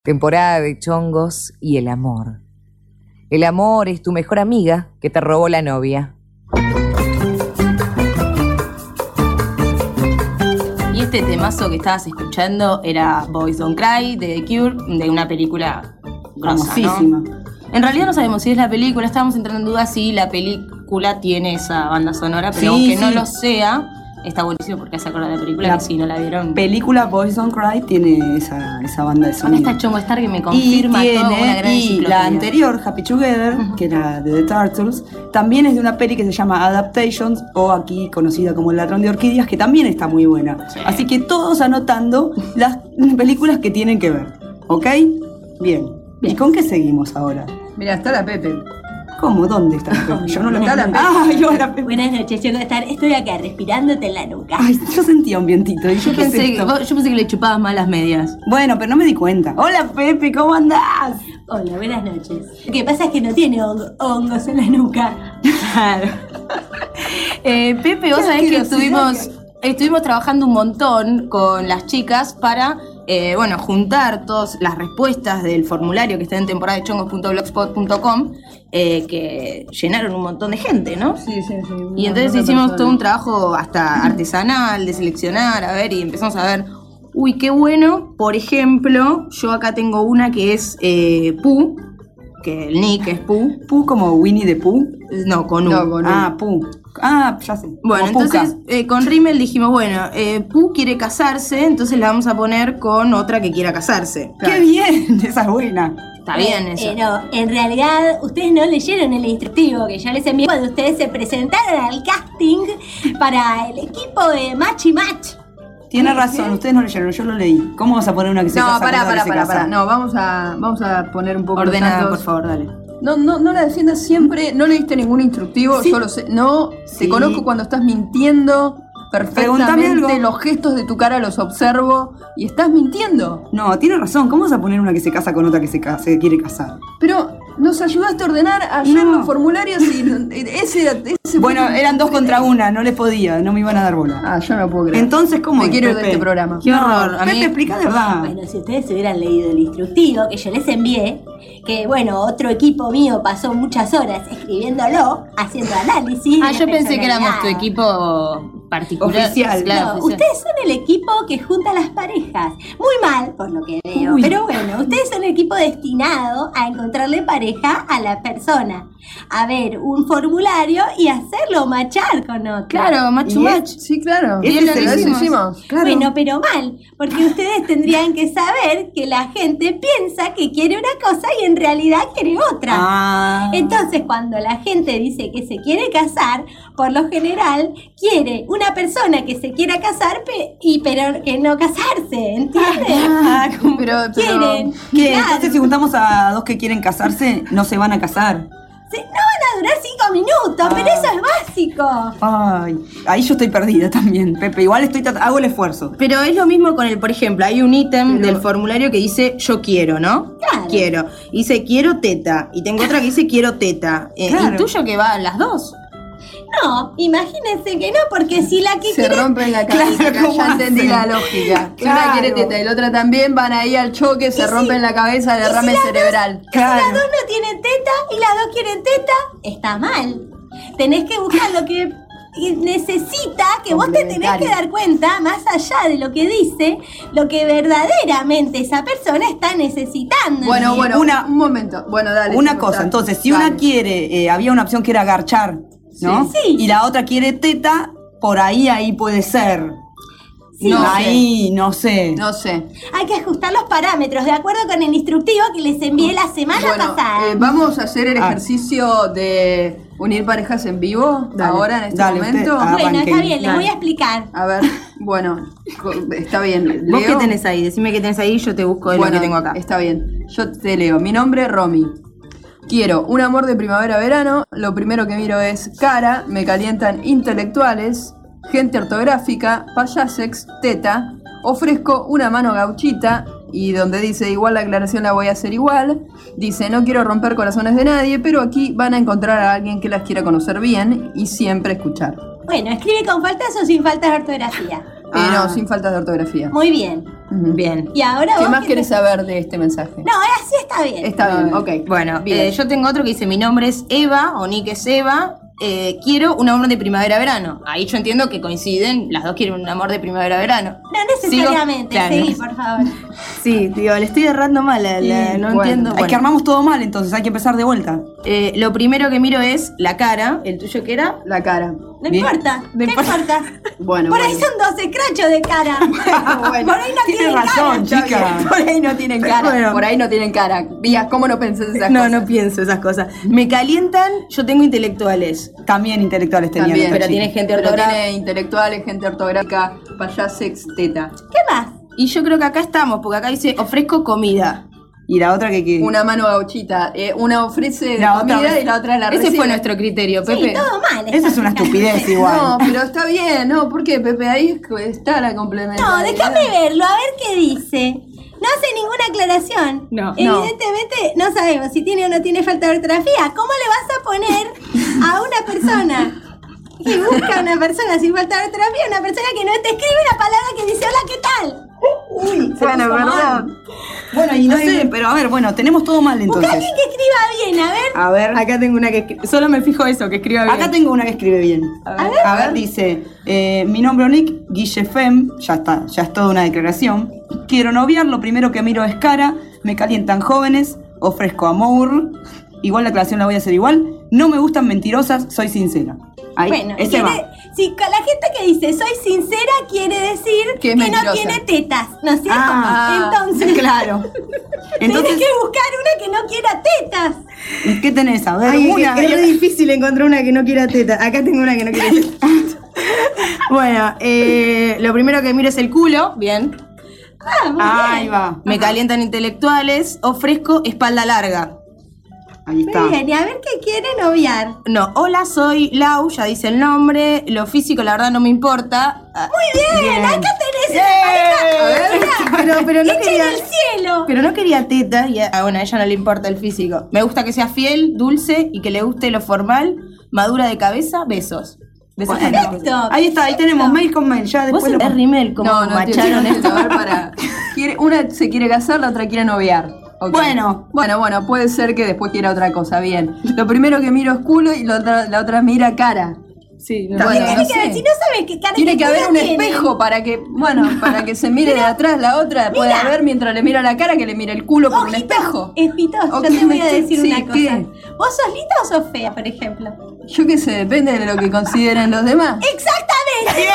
Temporada de chongos y el amor. El amor es tu mejor amiga que te robó la novia. Y este temazo que estabas escuchando era Boys Don't Cry de The Cure, de una película famosísima, ¿no? En realidad no sabemos si es la película, estábamos entrando en duda si la película tiene esa banda sonora, pero aunque no lo sea, está buenísimo porque hace acordar de la película, que si no la vieron. Película Boys Don't Cry tiene esa banda de sonido. Ahora está Chongo Star que me confirma y toda una gran y la anterior, Happy Together, que era de The Turtles, también es de una peli que se llama Adaptations, o aquí conocida como El ladrón de orquídeas, que también está muy buena. Sí. Así que todos anotando las películas que tienen que ver, ¿ok? Bien. ¿Y con qué seguimos ahora? Mira, está la Pepe. ¿Cómo? ¿Dónde está la Pepe? Yo no lo está la Pepe. Yo la Pepe. Buenas noches, Chongo Star. Estoy acá respirándote en la nuca. Ay, yo sentía un vientito. Y yo pensé que le chupabas mal las medias. Bueno, pero no me di cuenta. Hola, Pepe, ¿cómo andás? Hola, buenas noches. Lo que pasa es que no tiene hongos en la nuca. Claro. Pepe, vos sabés que estuvimos trabajando un montón con las chicas para juntar todas las respuestas del formulario que está en temporada de chongos.blogspot.com, que llenaron un montón de gente, ¿no? Sí. Y entonces hicimos todo un trabajo hasta artesanal de seleccionar, a ver, y empezamos a ver, uy, qué bueno. Por ejemplo, yo acá tengo una que es Pooh, que el nick es Pooh. ¿Pooh como Winnie the Pooh? No, con U. No, con U. Ah, Pooh. Ah, ya sé. Bueno, entonces con Rimmel dijimos, Pooh quiere casarse, entonces la vamos a poner con otra que quiera casarse. ¡Qué bien! Esa es buena. Está bien eso. No, en realidad ustedes no leyeron el instructivo que yo les envié cuando ustedes se presentaron al casting para el equipo de Match y Match. Tiene razón, ustedes no leyeron, yo lo leí. ¿Cómo vas a poner una que se casa? No, pará. No, vamos a poner un poco ordenada, por favor, dale. No la defiendas siempre, no leíste ningún instructivo, yo lo sé. No, te conozco cuando estás mintiendo perfectamente, los gestos de tu cara los observo y estás mintiendo. No, tiene razón, ¿cómo vas a poner una que se casa con otra que se quiere casar? Pero nos ayudaste a ordenar ayer los formularios y ese bueno, eran 2 contra 1, no les podía, no me iban a dar bola. Ah, yo no puedo creer. Entonces, ¿cómo? Me quiero ir de este programa. Qué horror. Pepe, explica de verdad. Bueno, si ustedes hubieran leído el instructivo que yo les envié, que otro equipo mío pasó muchas horas escribiéndolo, haciendo análisis. Yo pensé que éramos tu equipo particular. Oficial. Claro, oficial. Ustedes son el equipo que junta las parejas. Muy mal, por lo que veo. Uy. Pero bueno, ustedes son el equipo destinado a encontrarle pareja a la persona. A ver, un formulario y hacerlo machar con otro. Claro, match. Sí, claro. Y eso hicimos. Claro. Bueno, pero mal, porque ustedes tendrían que saber que la gente piensa que quiere una cosa y en realidad quiere otra. Entonces, cuando la gente dice que se quiere casar, por lo general quiere una persona que se quiera casar, pero que no casarse, ¿entiendes? Pero quieren. ¿Qué? Claro. Entonces, si juntamos a 2 que quieren casarse, no se van a casar. No van a durar 5 minutos, pero eso es básico. Ay, ahí yo estoy perdida también, Pepe. Igual hago el esfuerzo. Pero es lo mismo con por ejemplo, hay un ítem del formulario que dice yo quiero, ¿no? Claro. Quiero. Dice quiero teta. Y tengo otra que dice quiero teta. Claro. ¿Y tuyo que va las 2? No, imagínense que no, porque si la que se rompen la cabeza, claro, ya entendí la lógica. Si una quiere teta y la otra también, van ahí al choque, se rompen la cabeza, derrame cerebral. Si las 2 no tienen teta y las 2 quieren teta, está mal. Tenés que buscar lo que necesita, que vos te tenés que dar cuenta, más allá de lo que dice, lo que verdaderamente esa persona está necesitando. Bueno, un momento. Bueno, dale. Una cosa, entonces, si una quiere, había una opción que era garchar, ¿no? Sí. Y la otra quiere teta, por ahí puede ser. Sí. No sé. Hay que ajustar los parámetros de acuerdo con el instructivo que les envié la semana pasada. Vamos a hacer el ejercicio de unir parejas en vivo ahora en este momento. Bueno, está bien, les voy a explicar. A ver, está bien. ¿Vos qué tenés ahí? Decime qué tenés ahí y yo te busco lo que tengo acá. Está bien, yo te leo. Mi nombre es Romy. Quiero un amor de primavera-verano. Lo primero que miro es cara, me calientan intelectuales, gente ortográfica, payasex, teta. Ofrezco una mano gauchita. Y donde dice igual la aclaración la voy a hacer igual. Dice no quiero romper corazones de nadie, pero aquí van a encontrar a alguien que las quiera conocer bien y siempre escuchar. Bueno, escribe con faltas o sin faltas de ortografía. No, sin faltas de ortografía. Muy bien. Bien. Y ahora ¿Qué vos más querés saber de este mensaje? No, así está bien. Está bien, ok. Bueno, Bien. yo tengo otro que dice: mi nombre es Eva, o Nick es Eva. Quiero un amor de primavera-verano. Ahí yo entiendo que coinciden, las dos quieren un amor de primavera-verano. No necesariamente, Sigo- seguí, claro. por favor. Sí, digo, le estoy errando mal, no bueno, entiendo. Es que armamos todo mal, entonces hay que empezar de vuelta. Lo primero que miro es la cara. ¿El tuyo qué era? La cara. No Bien. importa, no importa. Bueno, Por ahí bueno. son 12 escrachos de cara. Por ahí no Tienes tienen razón, cara. chica. Por ahí no tienen cara. Bueno. Por ahí no tienen cara. Díaz, ¿cómo no pensás esas No, cosas? no pienso esas cosas. Me calientan, yo tengo intelectuales. También intelectuales tenían. También, esta Pero chica. tiene gente Pero ortográfica. tiene intelectuales, gente ortográfica, payasex, teta. ¿Qué más? Y yo creo que acá estamos, porque acá dice ofrezco comida. Y la otra que... Una mano gauchita. Una ofrece La otra comida vez- y la otra la Ese recibe. fue nuestro criterio, Sí, Pepe. todo mal. Esa es una estupidez igual. No, pero está bien, ¿no? ¿Por qué, Pepe? Ahí está la complementariedad. No, déjame verlo, a ver qué dice. No hace ninguna aclaración. No. Evidentemente no sabemos si tiene o no tiene falta de ortografía. ¿Cómo le vas a poner a una persona que busca a una persona sin falta de ortografía, una persona que no te escribe una palabra que dice hola, ¿qué tal? Uy, Bueno, perdón. Bueno, y no sé, pero a ver, bueno, tenemos todo mal Busca a entonces. alguien que escriba bien, a ver. A ver, Acá tengo una que escribe. Solo me fijo eso, que escriba bien. acá tengo una que escribe bien. A ver, dice, mi nombre es Nick, Guille Fem, ya está, ya es toda una declaración. Quiero noviar, lo primero que miro es cara, me calientan jóvenes, ofrezco amor. Igual la aclaración la voy a hacer igual. No me gustan mentirosas, soy sincera. Ahí, Bueno, ese va. si con la gente que dice soy sincera quiere decir Que que es no mentirosa. tiene tetas, ¿no es cierto? Ah, Entonces, claro. tienes Entonces, que buscar una que no quiera tetas. ¿qué tenés? A ver, Ay, una. es re difícil encontrar una que no quiera teta. Acá tengo una que no quiera teta. Bueno, lo primero que miro es el culo. Bien. Ah, muy Ahí bien. va. Me calientan intelectuales. Ofrezco espalda larga. Ahí está. Muy bien, y a ver qué quiere noviar. No, hola, soy Lau, ya dice el nombre. Lo físico, la verdad, no me importa. Muy bien, acá tenés una pareja. Pero no Hecha quería. en el cielo. Pero no quería teta y bueno, a ella no le importa el físico. Me gusta que sea fiel, dulce y que le guste lo formal, madura de cabeza, besos. Besos Bueno, a todos. Perfecto. Ahí está, ahí tenemos mail con mail. Ya Vos después lo entendés rimel como No, no macharon entiendo, esto. a ver, para. Una se quiere casar, la otra quiere noviar. Ok. Bueno. Bueno, puede ser que después quiera otra cosa, bien. Lo primero que miro es culo y la otra mira cara. Sí, Porque Bueno, tiene no que ver, sé. si no sabes qué cara Tiene que haber un tiene. espejo para que, para que se mire de atrás la otra, puede haber mientras le mira la cara que le mire el culo por un Ojito, espejo. Espito, Ok, yo te voy a decir sí, una cosa. ¿qué? ¿Vos sos linda o sos fea, por ejemplo? Yo qué sé, depende de lo que consideren los demás. ¡Exactamente!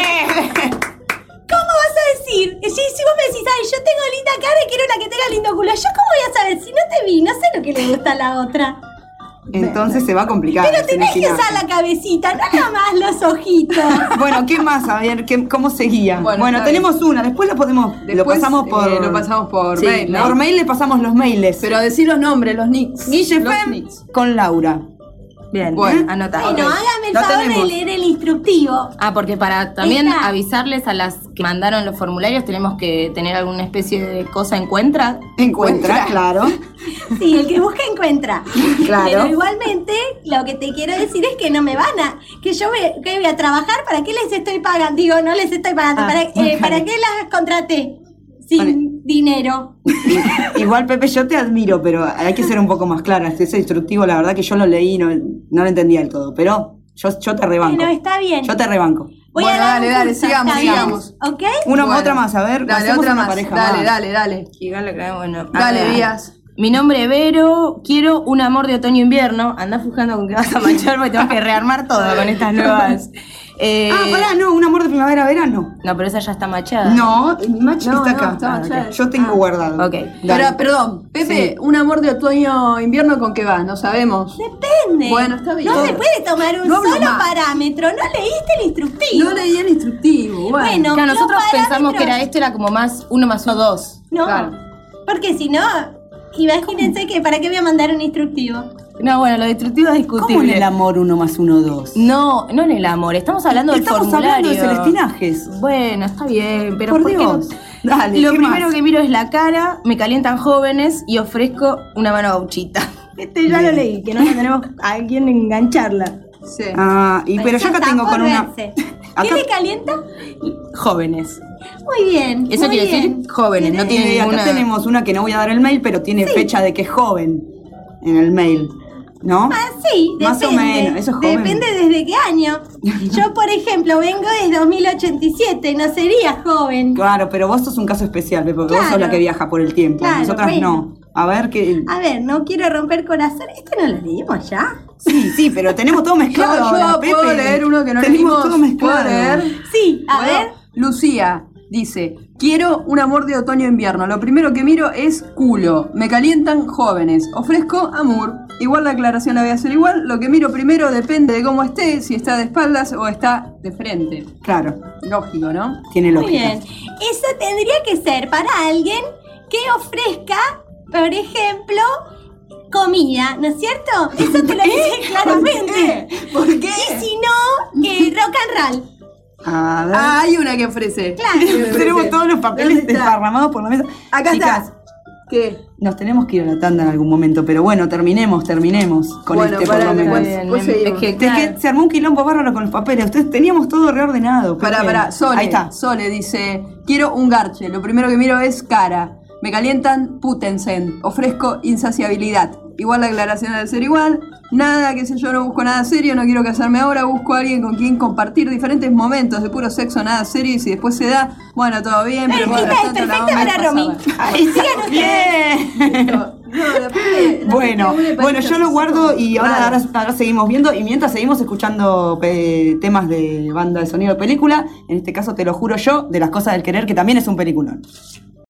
¿Cómo vas a decir? Si vos me decís, ay, yo tengo linda cara y quiero una que tenga lindo culo, ¿yo cómo voy a saber? Si no te vi, no sé lo que le gusta a la otra. Entonces se va a complicar. Pero ese tenés que imaginarse. usar la cabecita, no nomás los ojitos. Bueno, ¿qué más? A ver, ¿cómo seguía? Bueno, Bueno, está tenemos una, después lo podemos. Después, lo pasamos por. lo pasamos por Sí, mail, ¿no? por mail le pasamos los mails. Pero decir los nombres, los nicks. Guille los Fem nicks. con Laura. Bien, Bueno, anota. Bueno, Ok. hágame el Lo favor tenemos. de leer el instructivo. Ah, porque para también Está. avisarles a las que mandaron los formularios tenemos que tener alguna especie de cosa encuentra. Encuentra, claro. Sí, el que busca encuentra. Claro. Pero igualmente, lo que te quiero decir es que no me van a. Que yo que voy a trabajar, ¿para qué les estoy pagando? Digo, no les estoy pagando. Ah, ¿Para qué las contraté? Sin Vale. dinero. Igual, Pepe, yo te admiro, pero hay que ser un poco más clara. Ese instructivo, la verdad que yo lo leí y no lo entendía del todo. Pero yo te rebanco. Bueno, está bien. Yo te rebanco. Voy Bueno, a dar un dale, curso, sigamos, ¿está bien? sigamos. ¿Ok? Bueno, Otra más, a ver. Dale, hacemos otra una más. pareja Dale, más. dale. Igual lo que bueno. Dale, Ah, Díaz. Mi nombre es Vero, quiero un amor de otoño-invierno. Andá fujando con que vas a manchar porque tenemos que rearmar todo con estas nuevas. Pará, no, un amor de primavera-verano. No, pero esa ya está machada. No, mi match No, está no, acá. está machada. Yo tengo guardado. Ok. Dale. Pero, perdón, Pepe, Sí. un amor de otoño-invierno con qué va, no sabemos. Depende. Bueno, está bien. No se puede tomar un No hablo solo más. parámetro. No leíste el instructivo. No leí el instructivo, bueno. Claro, nosotros los pensamos que era parámetros- esto era como más 1 más 1, 2. No, Claro. porque si no, imagínense que ¿para qué voy a mandar un instructivo? No, bueno, lo destructivo es ¿Cómo en discutible. el amor 1 más 1, 2? No, no en el amor, estamos hablando del Estamos formulario. hablando de celestinajes. Bueno, está bien, pero Por ¿por qué Dios. no? Dale, Lo ¿qué primero más? que miro es la cara, me calientan jóvenes y ofrezco una mano gauchita. Este ya Bien. lo leí, que no tenemos a quien engancharla. Sí. Pero yo acá Está tengo por con una. verse. Acá- ¿Qué le calienta? Jóvenes. Muy bien. Eso muy quiere bien. decir jóvenes, no tiene Y acá ninguna... tenemos una que no voy a dar el mail, pero tiene fecha de que es joven en el mail, ¿no? Ah, sí, Más depende. o menos, eso es joven. Depende desde qué año. Yo, por ejemplo, vengo desde 2087, no sería joven. Claro, pero vos sos un caso especial, Pepe, porque vos sos Claro. la que viaja por el tiempo. Claro, Nosotras bueno. no. A ver qué. A ver, no quiero romper corazón. ¿Este no lo leímos ya? Sí, pero tenemos todo mezclado. Yo ahora, puedo Pepe. leer uno que no Tenemos leímos. todo mezclado. ¿Puedo leer? Sí, a Bueno, ver. Lucía dice: quiero un amor de otoño-invierno. Lo primero que miro es culo. Me calientan jóvenes. Ofrezco amor. Igual la aclaración la voy a hacer igual. Lo que miro primero depende de cómo esté, si está de espaldas o está de frente. Claro, Lógico, ¿no? tiene Muy lógica. bien. Eso tendría que ser para alguien que ofrezca, por ejemplo, comida, ¿no es cierto? Eso te lo dice claramente. ¿Por qué? Y si no, rock and roll. A ver. Ah, hay una que ofrece. Claro. Tenemos todos los papeles ¿Dónde está? desparramados por la mesa. Acá Chicas, está. ¿Qué? nos tenemos que ir a la tanda en algún momento, pero bueno, terminemos con Bueno, este por pará, lo menos. después- después seguimos. Es que, Es que claro, se armó un quilombo bárbaro con los papeles. Ustedes teníamos todo reordenado. Pepe. Pará, Sole. Ahí está. Sole dice: quiero un garche. Lo primero que miro es cara. Me calientan, pútense. Ofrezco insaciabilidad. Igual la aclaración debe ser igual. Nada, qué sé yo, no busco nada serio, no quiero casarme ahora, busco a alguien con quien compartir diferentes momentos de puro sexo, nada serio, y si después se da, bueno, todo bien, pero Esta mientras es tanto la perfecta vamos para Romy. pasada. Sigan ustedes. Bien. Bueno, yo lo guardo y ahora seguimos viendo y mientras seguimos escuchando temas de banda de sonido de película, en este caso Te lo juro yo, de Las cosas del querer, que también es un peliculón.